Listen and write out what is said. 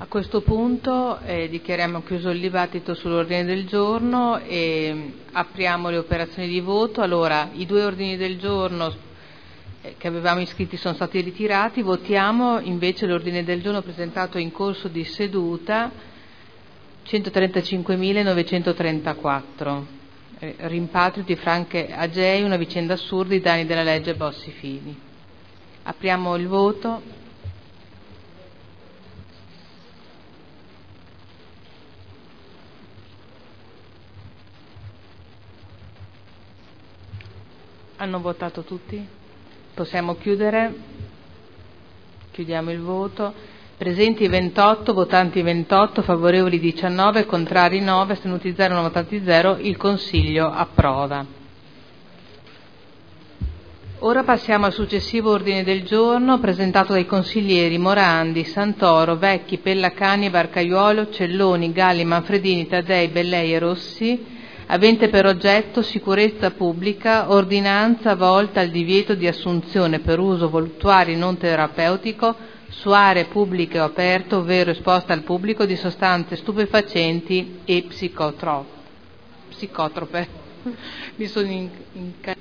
A questo punto dichiariamo chiuso il dibattito sull'ordine del giorno e apriamo le operazioni di voto. Allora, i due ordini del giorno che avevamo iscritti sono stati ritirati, votiamo invece l'ordine del giorno presentato in corso di seduta 135.934, rimpatrio di Franche Agei, una vicenda assurda, i danni della legge Bossi-Fini. Apriamo il voto. Hanno votato tutti? Possiamo chiudere? Chiudiamo il voto. Presenti 28, votanti 28, favorevoli 19, contrari 9, astenuti 0, non votati 0. Il Consiglio approva. Ora passiamo al successivo ordine del giorno presentato dai consiglieri Morandi, Santoro, Vecchi, Pellacani, Barcaiuolo, Celloni, Galli, Manfredini, Taddei, Bellei e Rossi, avente per oggetto sicurezza pubblica, ordinanza volta al divieto di assunzione per uso voluttuario non terapeutico su aree pubbliche o aperte, ovvero esposte al pubblico, di sostanze stupefacenti e psicotrope. Mi sono